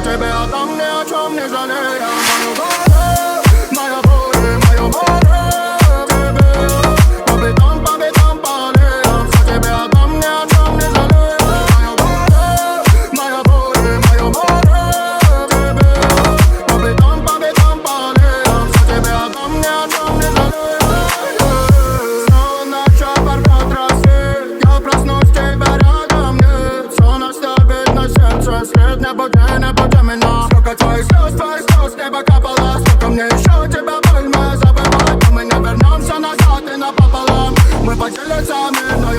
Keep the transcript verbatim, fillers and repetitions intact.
ciebie, a tam ni o czym nie żaleję. Moją wodę, moja wodę, moją wodę. Ciebie, pamiętam, pamiętam, pamiętam. Za ciebie, a tam ni o czym nie żaleję. Moją wodę, moja wodę, moją wodę. Ciebie, pamiętam, pamiętam, pamiętam. Za ciebie, a tam ni o czym nie żaleję. Снова наша борьба трассы. Я проснусь, тебя рядом нет. Сон оставит на сердце след. Не буди, не буди меня. Сколько твоих слез, твоих слез небо капало. Сколько мне еще тебя больно забывать. Но мы не вернемся назад и напополам. Мы поделимся мир, но